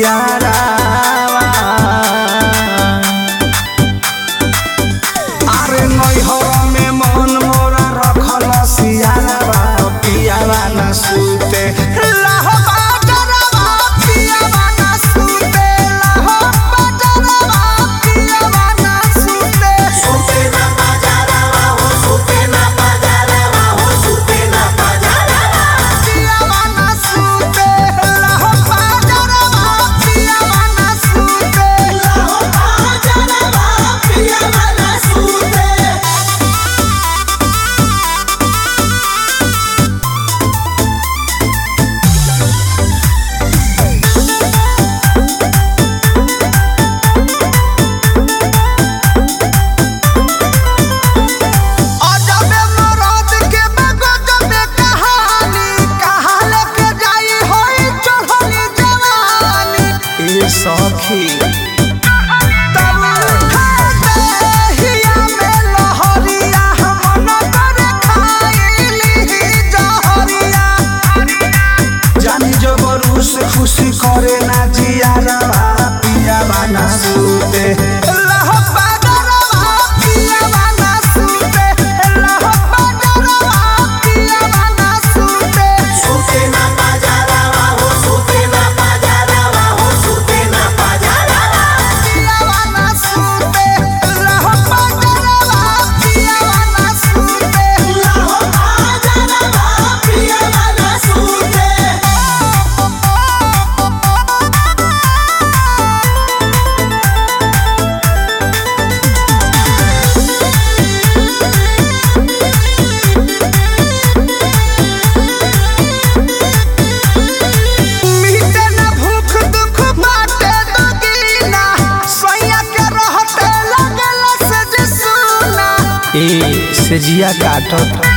सियारावा अरे नैहर में मन मोरा रखल सियारावा पियावा न सूते लहो बाजरवा पियावा न सूते लहो बाजरवा पियावा न सूते सूते न बाजरवा हो सूते न बाजरवा हो सूते न बाजरवा पियावा न सूते लहो बाजरवा पियावा न सूते लहो बाजरवा पियावा न सूते अजबे मरद के बगजबे कहानी कहा लेके जाई होई चढ़ली जवानी ए सखी तब हिया में लहरिया हमन कर खाइली जहरिया जानी जो बरू से खुशी करे ना जियारवा पियावा ना सूते लहो बाजरवा पियावा ना सूते लहो बाजरवा पियावा ना सूते सूते ना बाजरवा हो सूते ना बाजरवा हो सूते ना बाजरवा पियावा ना सूते लहो बाजरवा पियावा ना सूते लहो बाजरवा पियावा ना सूते मीटे न भूख दुख बाटे दगीना सैया के रहते लगल से जे सुना ए से जिया काटत